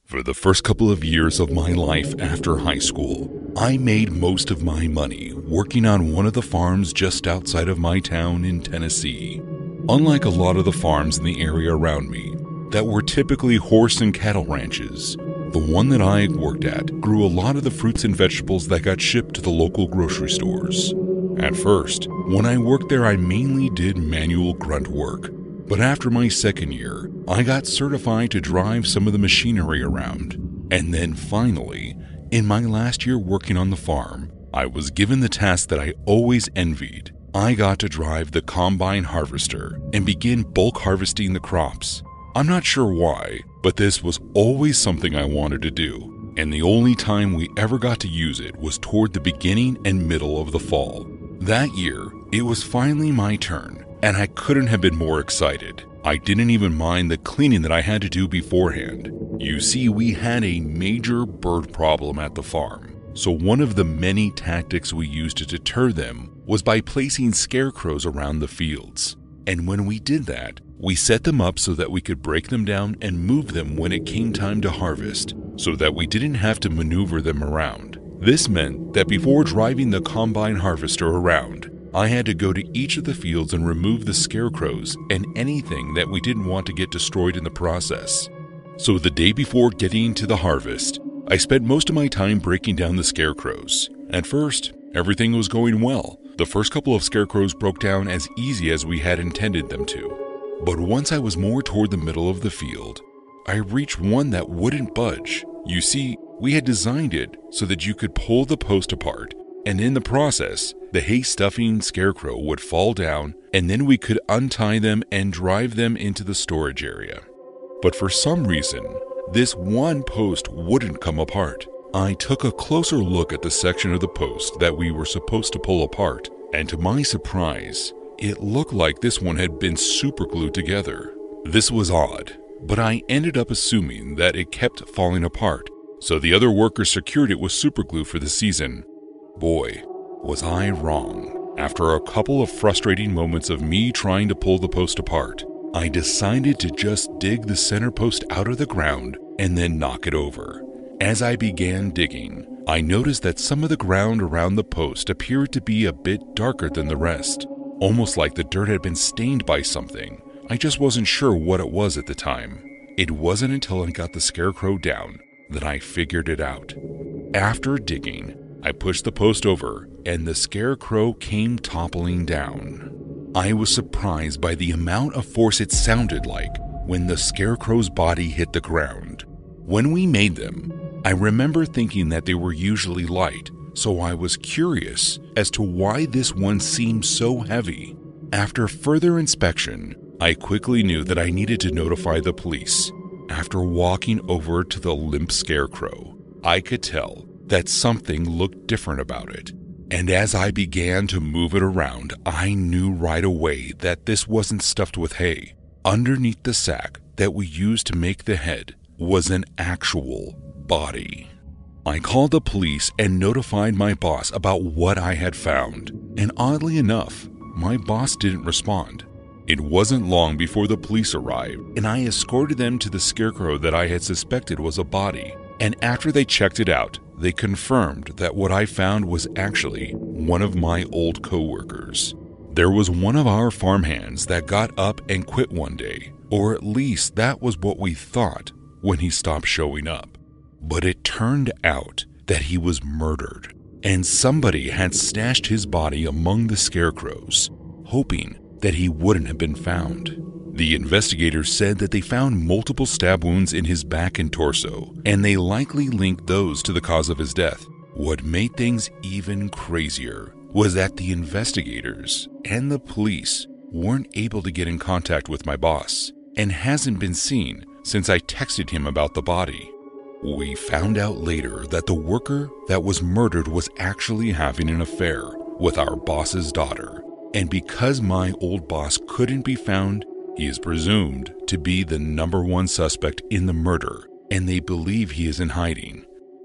For the first couple of years of my life after high school, I made most of my money working on one of the farms just outside of my town in Tennessee. Unlike a lot of the farms in the area around me that were typically horse and cattle ranches, the one that I worked at grew a lot of the fruits and vegetables that got shipped to the local grocery stores. At first, when I worked there, I mainly did manual grunt work. But after my second year, I got certified to drive some of the machinery around. And then finally, in my last year working on the farm, I was given the task that I always envied. I got to drive the combine harvester and begin bulk harvesting the crops. I'm not sure why, but this was always something I wanted to do. And the only time we ever got to use it was toward the beginning and middle of the fall. That year, it was finally my turn, and I couldn't have been more excited. I didn't even mind the cleaning that I had to do beforehand. You see, we had a major bird problem at the farm, so one of the many tactics we used to deter them was by placing scarecrows around the fields. And when we did that, we set them up so that we could break them down and move them when it came time to harvest, so that we didn't have to maneuver them around. This meant that before driving the combine harvester around, I had to go to each of the fields and remove the scarecrows and anything that we didn't want to get destroyed in the process. So the day before getting to the harvest, I spent most of my time breaking down the scarecrows. At first, everything was going well. The first couple of scarecrows broke down as easy as we had intended them to. But once I was more toward the middle of the field, I reached one that wouldn't budge. You see, we had designed it so that you could pull the post apart, and in the process, the hay stuffing scarecrow would fall down, and then we could untie them and drive them into the storage area. But for some reason, this one post wouldn't come apart. I took a closer look at the section of the post that we were supposed to pull apart, and to my surprise, it looked like this one had been superglued together. This was odd, but I ended up assuming that it kept falling apart, so the other workers secured it with superglue for the season. Boy, was I wrong. After a couple of frustrating moments of me trying to pull the post apart, I decided to just dig the center post out of the ground and then knock it over. As I began digging, I noticed that some of the ground around the post appeared to be a bit darker than the rest, almost like the dirt had been stained by something. I just wasn't sure what it was at the time. It wasn't until I got the scarecrow down that I figured it out. After digging, I pushed the post over, and the scarecrow came toppling down. I was surprised by the amount of force it sounded like when the scarecrow's body hit the ground. When we made them, I remember thinking that they were usually light, so I was curious as to why this one seemed so heavy. After further inspection, I quickly knew that I needed to notify the police. After walking over to the limp scarecrow, I could tell that something looked different about it. And as I began to move it around, I knew right away that this wasn't stuffed with hay. Underneath the sack that we used to make the head was an actual body. I called the police and notified my boss about what I had found. And oddly enough, my boss didn't respond. It wasn't long before the police arrived, and I escorted them to the scarecrow that I had suspected was a body. And after they checked it out, they confirmed that what I found was actually one of my old coworkers. There was one of our farmhands that got up and quit one day, or at least that was what we thought when he stopped showing up. But it turned out that he was murdered, and somebody had stashed his body among the scarecrows, hoping that he wouldn't have been found. The investigators said that they found multiple stab wounds in his back and torso, and they likely linked those to the cause of his death. What made things even crazier was that the investigators and the police weren't able to get in contact with my boss, and hasn't been seen since I texted him about the body. We found out later that the worker that was murdered was actually having an affair with our boss's daughter, and because my old boss couldn't be found, he is presumed to be the number one suspect in the murder, and they believe he is in hiding.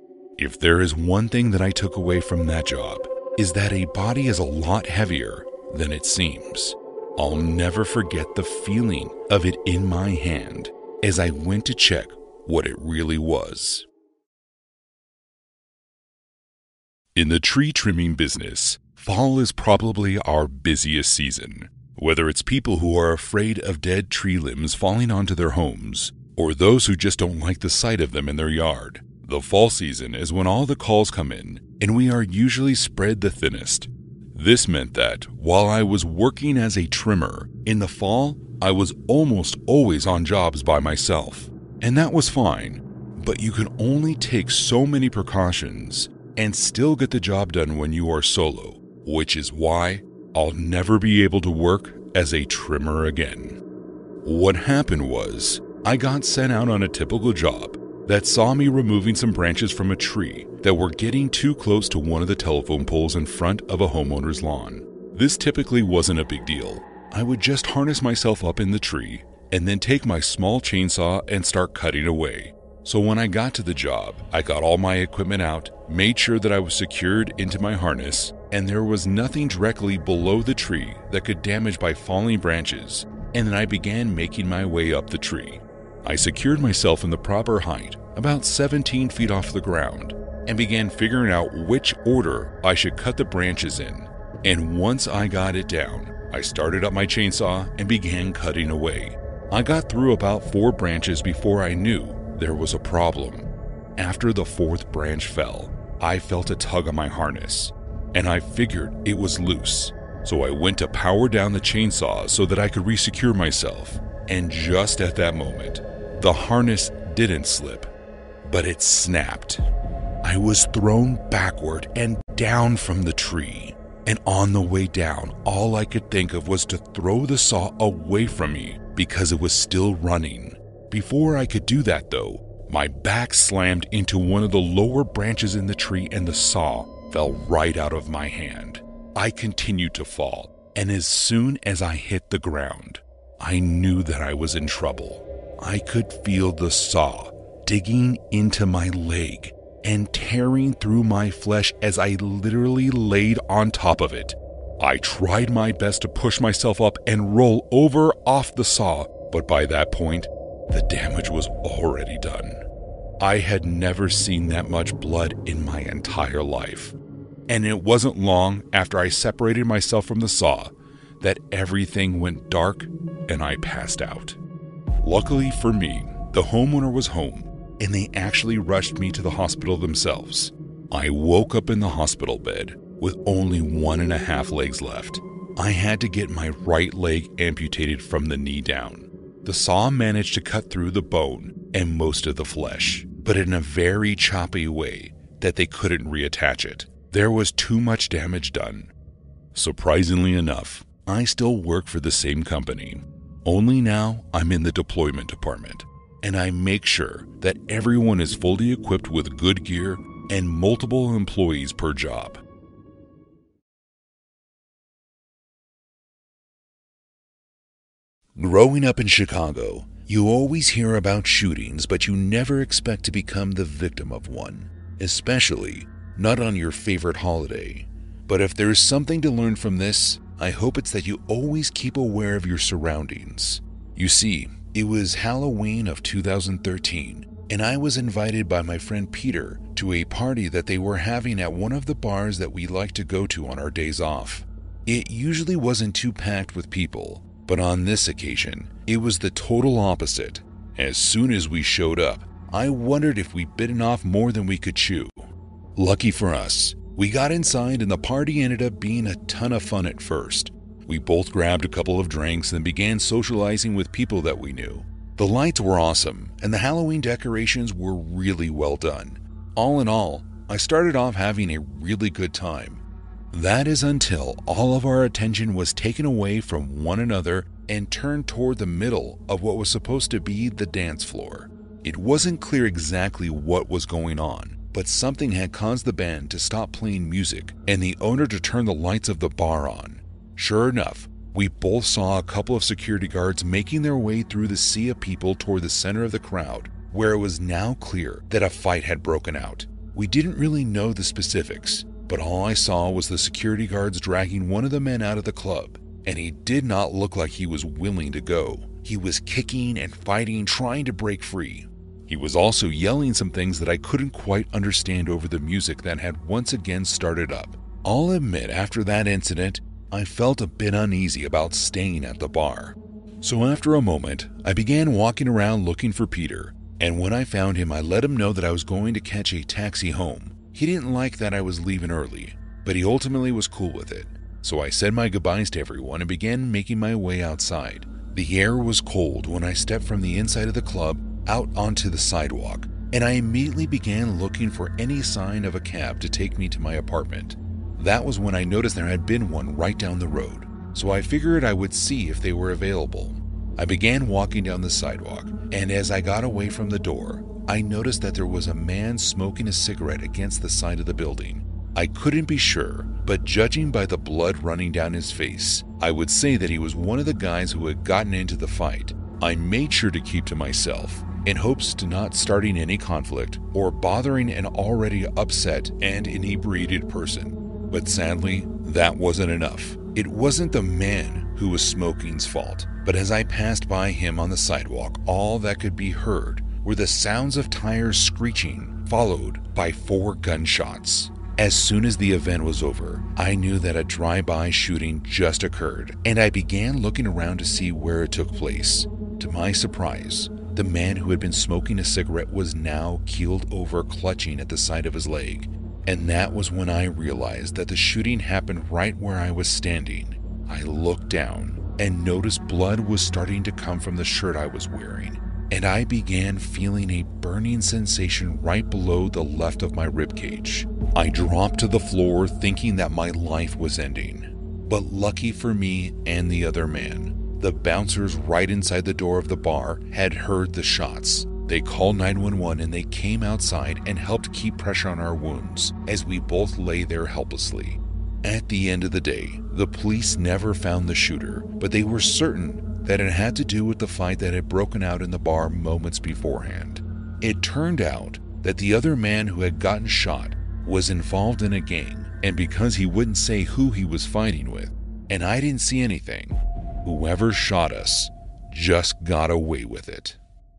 If there is one thing that I took away from that job, is that a body is a lot heavier than it seems. I'll never forget the feeling of it in my hand as I went to check what it really was. In the tree trimming business, fall is probably our busiest season. Whether it's people who are afraid of dead tree limbs falling onto their homes, or those who just don't like the sight of them in their yard, the fall season is when all the calls come in, and we are usually spread the thinnest. This meant that, while I was working as a trimmer, in the fall, I was almost always on jobs by myself. And that was fine, but you can only take so many precautions and still get the job done when you are solo, which is why I'll never be able to work as a trimmer again. What happened was, I got sent out on a typical job that saw me removing some branches from a tree that were getting too close to one of the telephone poles in front of a homeowner's lawn. This typically wasn't a big deal. I would just harness myself up in the tree and then take my small chainsaw and start cutting away. So when I got to the job, I got all my equipment out, made sure that I was secured into my harness, and there was nothing directly below the tree that could damage by falling branches, and then I began making my way up the tree. I secured myself in the proper height, about 17 feet off the ground, and began figuring out which order I should cut the branches in. And once I got it down, I started up my chainsaw and began cutting away. I got through about 4 branches before I knew there was a problem. After the 4th branch fell, I felt a tug on my harness, and I figured it was loose. So I went to power down the chainsaw so that I could resecure myself. And just at that moment, the harness didn't slip, but it snapped. I was thrown backward and down from the tree. And on the way down, all I could think of was to throw the saw away from me because it was still running. Before I could do that though, my back slammed into one of the lower branches in the tree and the saw fell right out of my hand. I continued to fall, and as soon as I hit the ground, I knew that I was in trouble. I could feel the saw digging into my leg and tearing through my flesh as I literally laid on top of it. I tried my best to push myself up and roll over off the saw, but by that point, the damage was already done. I had never seen that much blood in my entire life. And it wasn't long after I separated myself from the saw that everything went dark and I passed out. Luckily for me, the homeowner was home and they actually rushed me to the hospital themselves. I woke up in the hospital bed with only 1.5 legs left. I had to get my right leg amputated from the knee down. The saw managed to cut through the bone and most of the flesh, but in a very choppy way that they couldn't reattach it. There was too much damage done. Surprisingly enough, I still work for the same company. Only now I'm in the deployment department, and I make sure that everyone is fully equipped with good gear and multiple employees per job. Growing up in Chicago, you always hear about shootings, but you never expect to become the victim of one, especially not on your favorite holiday. But if there's something to learn from this, I hope it's that you always keep aware of your surroundings. You see, it was Halloween of 2013, and I was invited by my friend Peter to a party that they were having at one of the bars that we like to go to on our days off. It usually wasn't too packed with people, but on this occasion, it was the total opposite. As soon as we showed up, I wondered if we'd bitten off more than we could chew. Lucky for us, we got inside and the party ended up being a ton of fun at first. We both grabbed a couple of drinks and began socializing with people that we knew. The lights were awesome and the Halloween decorations were really well done. All in all, I started off having a really good time. That is until all of our attention was taken away from one another and turned toward the middle of what was supposed to be the dance floor. It wasn't clear exactly what was going on, but something had caused the band to stop playing music and the owner to turn the lights of the bar on. Sure enough, we both saw a couple of security guards making their way through the sea of people toward the center of the crowd, where it was now clear that a fight had broken out. We didn't really know the specifics, but all I saw was the security guards dragging one of the men out of the club, and he did not look like he was willing to go. He was kicking and fighting, trying to break free. He was also yelling some things that I couldn't quite understand over the music that had once again started up. I'll admit, after that incident, I felt a bit uneasy about staying at the bar. So after a moment, I began walking around looking for Peter, and when I found him, I let him know that I was going to catch a taxi home. He didn't like that I was leaving early, but he ultimately was cool with it. So I said my goodbyes to everyone and began making my way outside. The air was cold when I stepped from the inside of the club out onto the sidewalk, and I immediately began looking for any sign of a cab to take me to my apartment. That was when I noticed there had been one right down the road, so I figured I would see if they were available. I began walking down the sidewalk, and as I got away from the door, I noticed that there was a man smoking a cigarette against the side of the building. I couldn't be sure, but judging by the blood running down his face, I would say that he was one of the guys who had gotten into the fight. I made sure to keep to myself, in hopes to not starting any conflict or bothering an already upset and inebriated person. But sadly, that wasn't enough. It wasn't the man who was smoking's fault, but as I passed by him on the sidewalk, all that could be heard were the sounds of tires screeching, followed by 4 gunshots. As soon as the event was over, I knew that a drive-by shooting just occurred, and I began looking around to see where it took place. To my surprise, the man who had been smoking a cigarette was now keeled over, clutching at the side of his leg. And that was when I realized that the shooting happened right where I was standing. I looked down and noticed blood was starting to come from the shirt I was wearing, and I began feeling a burning sensation right below the left of my ribcage. I dropped to the floor thinking that my life was ending. But lucky for me and the other man, the bouncers right inside the door of the bar had heard the shots. They called 911 and they came outside and helped keep pressure on our wounds as we both lay there helplessly. At the end of the day, the police never found the shooter, but they were certain that it had to do with the fight that had broken out in the bar moments beforehand. It turned out that the other man who had gotten shot was involved in a gang, and because he wouldn't say who he was fighting with, and I didn't see anything, whoever shot us just got away with it.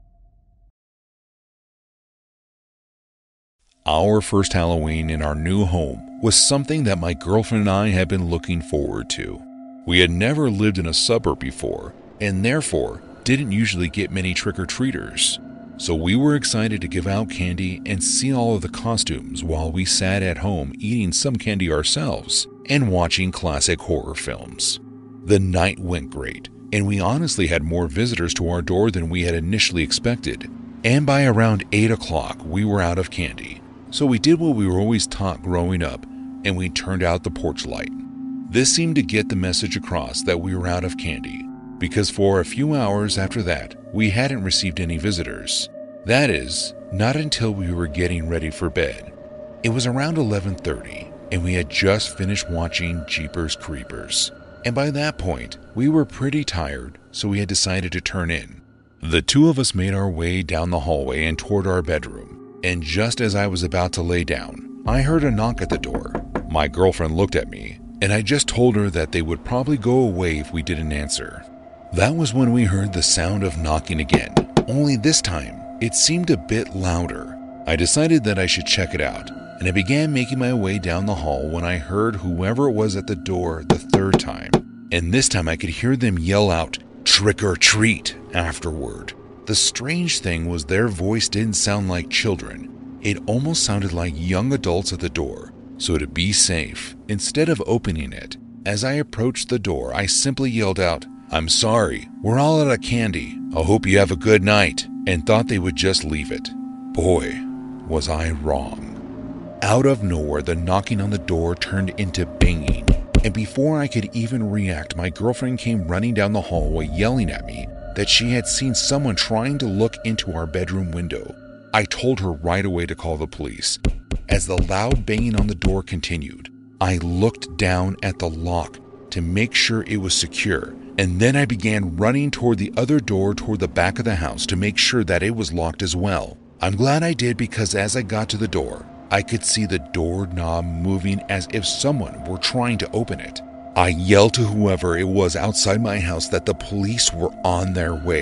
Our first Halloween in our new home was something that my girlfriend and I had been looking forward to. We had never lived in a suburb before, and therefore didn't usually get many trick-or-treaters. So we were excited to give out candy and see all of the costumes while we sat at home eating some candy ourselves and watching classic horror films. The night went great, and we honestly had more visitors to our door than we had initially expected. And by around 8 o'clock, we were out of candy. So we did what we were always taught growing up, and we turned out the porch light. This seemed to get the message across that we were out of candy, because for a few hours after that, we hadn't received any visitors. That is, not until we were getting ready for bed. It was around 11:30, and we had just finished watching Jeepers Creepers. And by that point, we were pretty tired, so we had decided to turn in. The two of us made our way down the hallway and toward our bedroom. And just as I was about to lay down, I heard a knock at the door. My girlfriend looked at me, and I just told her that they would probably go away if we didn't answer. That was when we heard the sound of knocking again, only this time it seemed a bit louder. I decided that I should check it out, and I began making my way down the hall when I heard whoever it was at the door the 3rd time. And this time I could hear them yell out, "Trick or treat," afterward. The strange thing was their voice didn't sound like children. It almost sounded like young adults at the door. So to be safe, instead of opening it, as I approached the door, I simply yelled out, "I'm sorry, we're all out of candy. I hope you have a good night," and thought they would just leave it. Boy, was I wrong. Out of nowhere, the knocking on the door turned into banging, and before I could even react, my girlfriend came running down the hallway yelling at me that she had seen someone trying to look into our bedroom window. I told her right away to call the police. As the loud banging on the door continued, I looked down at the lock to make sure it was secure, and then I began running toward the other door toward the back of the house to make sure that it was locked as well. I'm glad I did, because as I got to the door, I could see the doorknob moving as if someone were trying to open it. I yelled to whoever it was outside my house that the police were on their way.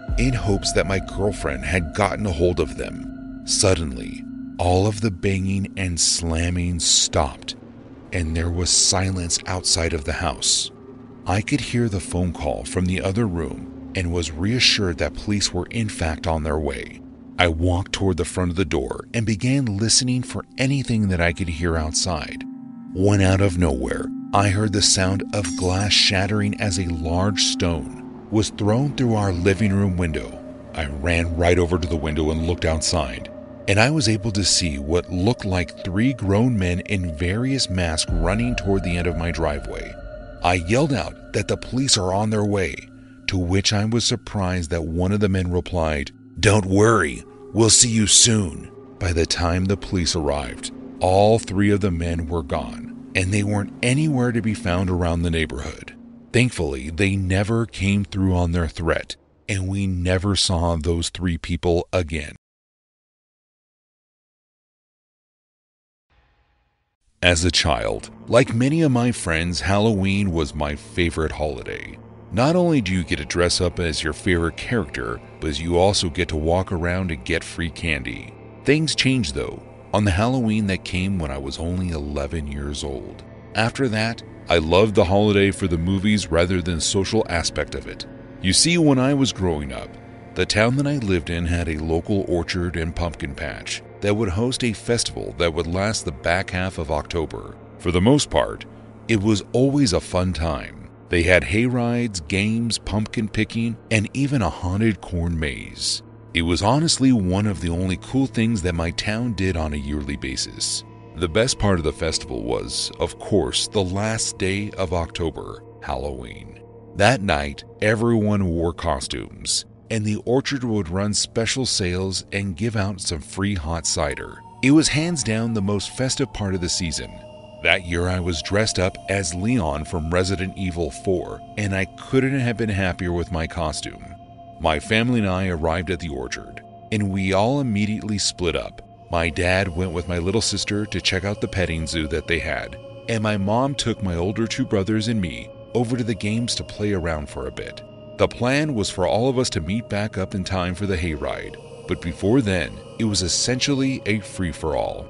in hopes that my girlfriend had gotten a hold of them. Suddenly, all of the banging and slamming stopped, and there was silence outside of the house. I could hear the phone call from the other room and was reassured that police were in fact on their way. I walked toward the front of the door and began listening for anything that I could hear outside. When out of nowhere, I heard the sound of glass shattering as a large stone was thrown through our living room window. I ran right over to the window and looked outside, and I was able to see what looked like 3 grown men in various masks running toward the end of my driveway. I yelled out that the police are on their way, to which I was surprised that one of the men replied, "Don't worry, we'll see you soon." By the time the police arrived, all 3 of the men were gone, and they weren't anywhere to be found around the neighborhood. Thankfully, they never came through on their threat, and we never saw those 3 people again. As a child, like many of my friends, Halloween was my favorite holiday. Not only do you get to dress up as your favorite character, but you also get to walk around and get free candy. Things changed though, on the Halloween that came when I was only 11 years old. After that, I loved the holiday for the movies rather than the social aspect of it. You see, when I was growing up, the town that I lived in had a local orchard and pumpkin patch that would host a festival that would last the back half of October. For the most part, it was always a fun time. They had hay rides, games, pumpkin picking, and even a haunted corn maze. It was honestly one of the only cool things that my town did on a yearly basis. The best part of the festival was, of course, the last day of October, Halloween. That night, everyone wore costumes, and the orchard would run special sales and give out some free hot cider. It was hands down the most festive part of the season. That year I was dressed up as Leon from Resident Evil 4, and I couldn't have been happier with my costume. My family and I arrived at the orchard, and we all immediately split up. My dad went with my little sister to check out the petting zoo that they had, and my mom took my older 2 brothers and me over to the games to play around for a bit. The plan was for all of us to meet back up in time for the hayride, but before then, it was essentially a free-for-all.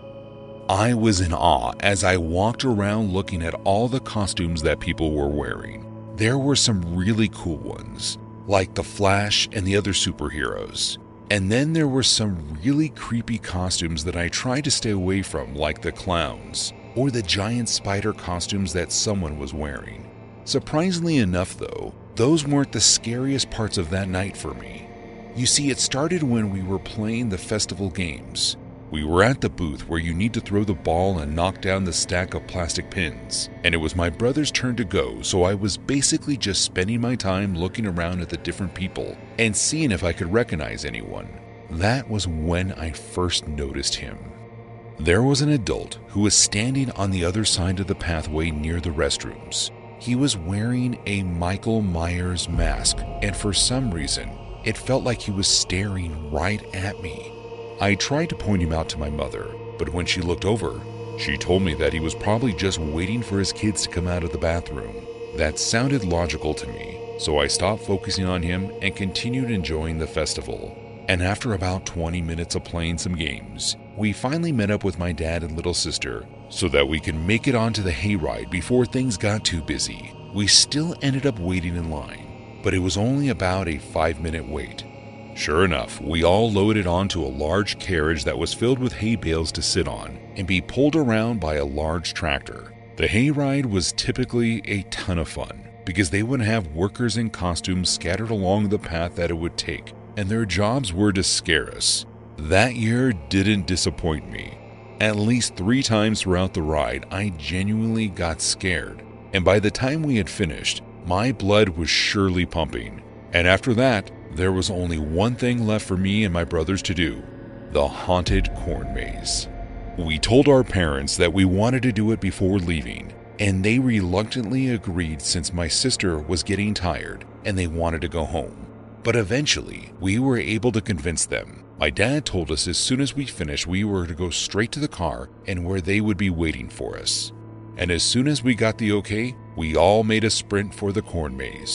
I was in awe as I walked around looking at all the costumes that people were wearing. There were some really cool ones, like the Flash and the other superheroes. And then there were some really creepy costumes that I tried to stay away from, like the clowns, or the giant spider costumes that someone was wearing. Surprisingly enough though, those weren't the scariest parts of that night for me. You see, it started when we were playing the festival games. We were at the booth where you need to throw the ball and knock down the stack of plastic pins, and it was my brother's turn to go, so I was basically just spending my time looking around at the different people and seeing if I could recognize anyone. That was when I first noticed him. There was an adult who was standing on the other side of the pathway near the restrooms. He was wearing a Michael Myers mask, and for some reason, it felt like he was staring right at me. I tried to point him out to my mother, but when she looked over, she told me that he was probably just waiting for his kids to come out of the bathroom. That sounded logical to me, so I stopped focusing on him and continued enjoying the festival. And after about 20 minutes of playing some games, we finally met up with my dad and little sister so that we could make it onto the hayride before things got too busy. We still ended up waiting in line, but it was only about a 5-minute wait. Sure enough, we all loaded onto a large carriage that was filled with hay bales to sit on and be pulled around by a large tractor. The hayride was typically a ton of fun because they would have workers in costumes scattered along the path that it would take, and their jobs were to scare us. That year didn't disappoint me. At least 3 times throughout the ride, I genuinely got scared, and by the time we had finished, my blood was surely pumping. And after that, there was only one thing left for me and my brothers to do: the haunted corn maze. We told our parents that we wanted to do it before leaving, and they reluctantly agreed since my sister was getting tired and they wanted to go home. But eventually, we were able to convince them. My dad told us as soon as we finished, we were to go straight to the car and where they would be waiting for us. And as soon as we got the okay, we all made a sprint for the corn maze.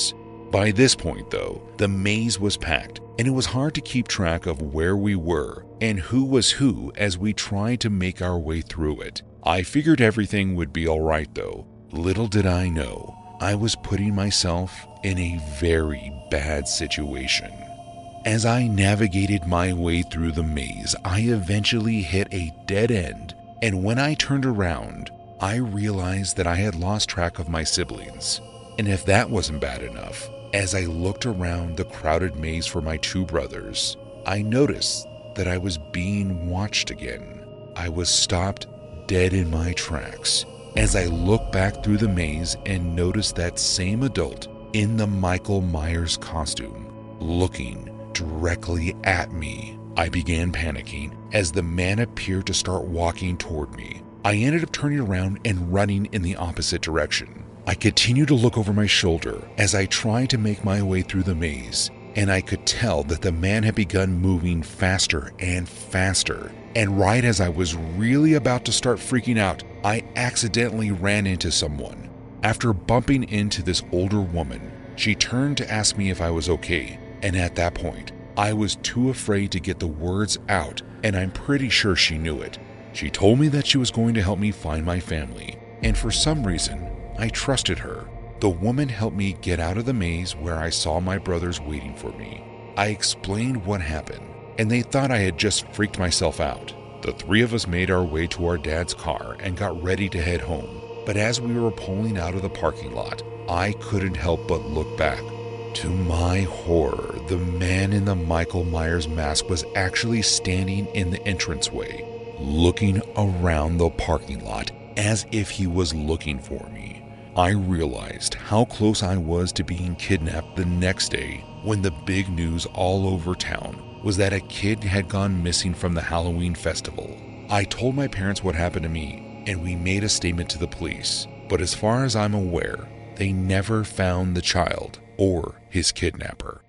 By this point, though, the maze was packed, and it was hard to keep track of where we were and who was who as we tried to make our way through it. I figured everything would be alright though. Little did I know, I was putting myself in a very bad situation. As I navigated my way through the maze, I eventually hit a dead end, and when I turned around, I realized that I had lost track of my siblings. And if that wasn't bad enough, as I looked around the crowded maze for my two brothers, I noticed that I was being watched again. I was stopped dead in my tracks as I looked back through the maze and noticed that same adult in the Michael Myers costume looking directly at me. I began panicking as the man appeared to start walking toward me. I ended up turning around and running in the opposite direction. I continued to look over my shoulder as I tried to make my way through the maze, and I could tell that the man had begun moving faster and faster. And right as I was really about to start freaking out, I accidentally ran into someone. After bumping into this older woman, she turned to ask me if I was okay, and at that point, I was too afraid to get the words out, and I'm pretty sure she knew it. She told me that she was going to help me find my family, and for some reason, I trusted her. The woman helped me get out of the maze where I saw my brothers waiting for me. I explained what happened, and they thought I had just freaked myself out. The three of us made our way to our dad's car and got ready to head home. But as we were pulling out of the parking lot, I couldn't help but look back. To my horror, the man in the Michael Myers mask was actually standing in the entranceway, looking around the parking lot as if he was looking for me. I realized how close I was to being kidnapped the next day when the big news all over town was that a kid had gone missing from the Halloween festival. I told my parents what happened to me, and we made a statement to the police, but as far as I'm aware, they never found the child or his kidnapper.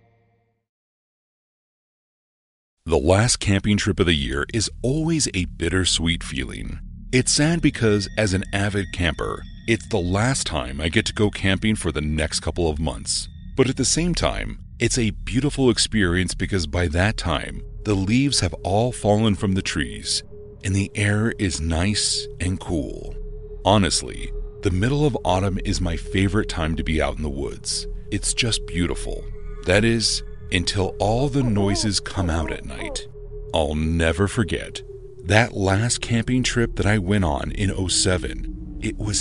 The last camping trip of the year is always a bittersweet feeling. It's sad because as an avid camper, it's the last time I get to go camping for the next couple of months. But at the same time, it's a beautiful experience because by that time, the leaves have all fallen from the trees and the air is nice and cool. Honestly, the middle of autumn is my favorite time to be out in the woods. It's just beautiful. That is, until all the noises come out at night. I'll never forget that last camping trip that I went on in 2007. It was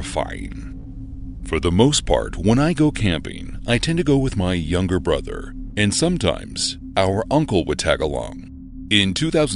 terrifying. For the most part, when I go camping, I tend to go with my younger brother, and sometimes our uncle would tag along. In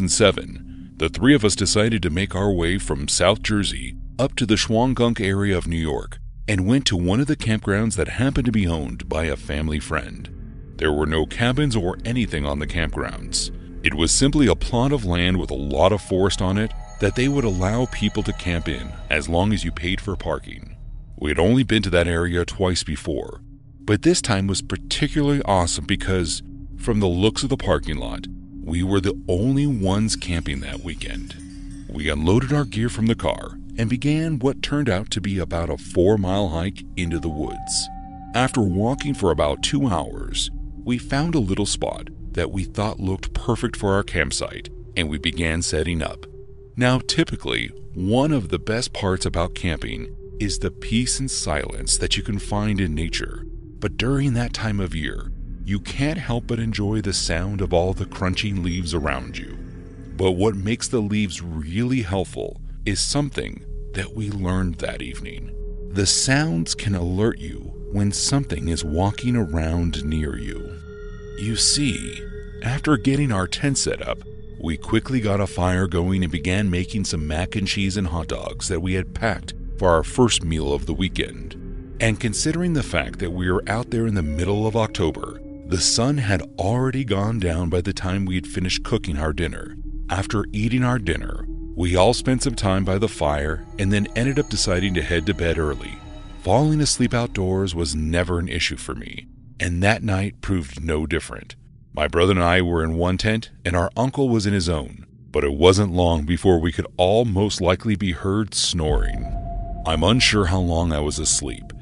2007, the three of us decided to make our way from South Jersey up to the Shawangunk area of New York and went to one of the campgrounds that happened to be owned by a family friend. There were no cabins or anything on the campgrounds. It was simply a plot of land with a lot of forest on it that they would allow people to camp in as long as you paid for parking. We had only been to that area twice before, but this time was particularly awesome because, from the looks of the parking lot, we were the only ones camping that weekend. We unloaded our gear from the car and began what turned out to be about a 4-mile hike into the woods. After walking for about 2 hours, we found a little spot that we thought looked perfect for our campsite, and we began setting up. Now, typically, one of the best parts about camping is the peace and silence that you can find in nature. But during that time of year, you can't help but enjoy the sound of all the crunching leaves around you. But what makes the leaves really helpful is something that we learned that evening. The sounds can alert you when something is walking around near you. You see, after getting our tent set up, we quickly got a fire going and began making some mac and cheese and hot dogs that we had packed for our first meal of the weekend. And considering the fact that we were out there in the middle of October, the sun had already gone down by the time we had finished cooking our dinner. After eating our dinner, we all spent some time by the fire and then ended up deciding to head to bed early. Falling asleep outdoors was never an issue for me, and that night proved no different. My brother and I were in one tent, and our uncle was in his own, but it wasn't long before we could all most likely be heard snoring. I'm unsure how long I was asleep,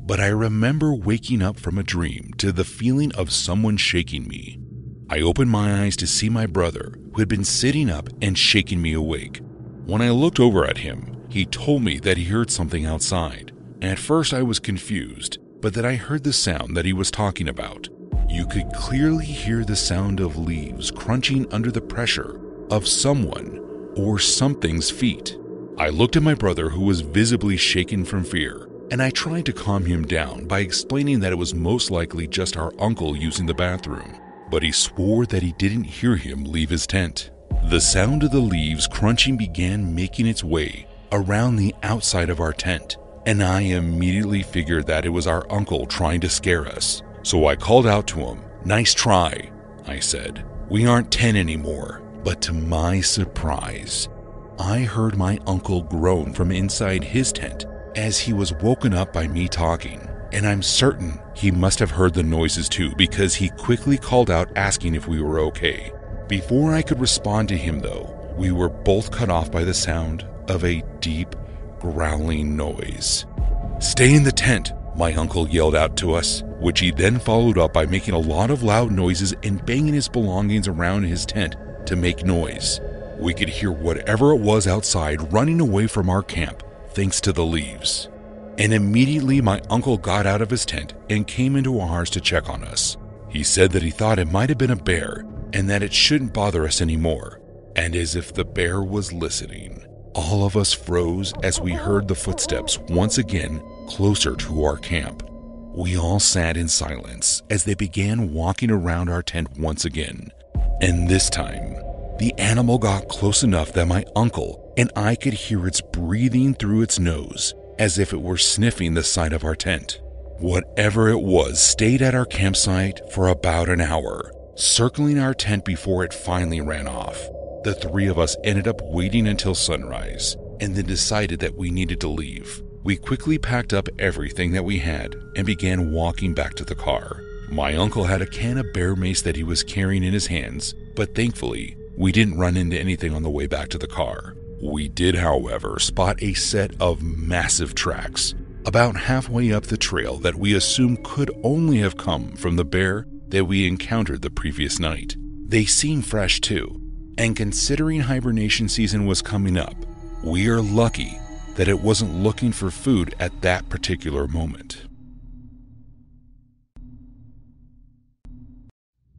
but I remember waking up from a dream to the feeling of someone shaking me. I opened my eyes to see my brother, who had been sitting up and shaking me awake. When I looked over at him, he told me that he heard something outside. At first I was confused, but then I heard the sound that he was talking about. You could clearly hear the sound of leaves crunching under the pressure of someone or something's feet. I looked at my brother, who was visibly shaken from fear, and I tried to calm him down by explaining that it was most likely just our uncle using the bathroom, but he swore that he didn't hear him leave his tent. The sound of the leaves crunching began making its way around the outside of our tent, and I immediately figured that it was our uncle trying to scare us. So I called out to him, "Nice try," I said. "We aren't 10 anymore." But to my surprise, I heard my uncle groan from inside his tent as he was woken up by me talking. And I'm certain he must have heard the noises too, because he quickly called out asking if we were okay. Before I could respond to him though, we were both cut off by the sound of a deep, growling noise. "Stay in the tent," my uncle yelled out to us, which he then followed up by making a lot of loud noises and banging his belongings around his tent to make noise. We could hear whatever it was outside running away from our camp, thanks to the leaves. And immediately my uncle got out of his tent and came into ours to check on us. He said that he thought it might have been a bear and that it shouldn't bother us anymore. And as if the bear was listening, all of us froze as we heard the footsteps once again closer to our camp. We all sat in silence as they began walking around our tent once again. And this time, the animal got close enough that my uncle and I could hear its breathing through its nose as if it were sniffing the side of our tent. Whatever it was stayed at our campsite for about an hour, circling our tent before it finally ran off. The three of us ended up waiting until sunrise and then decided that we needed to leave. We quickly packed up everything that we had and began walking back to the car. My uncle had a can of bear mace that he was carrying in his hands, but thankfully, we didn't run into anything on the way back to the car. We did, however, spot a set of massive tracks about halfway up the trail that we assumed could only have come from the bear that we encountered the previous night. They seemed fresh too, and considering hibernation season was coming up, we are lucky that it wasn't looking for food at that particular moment.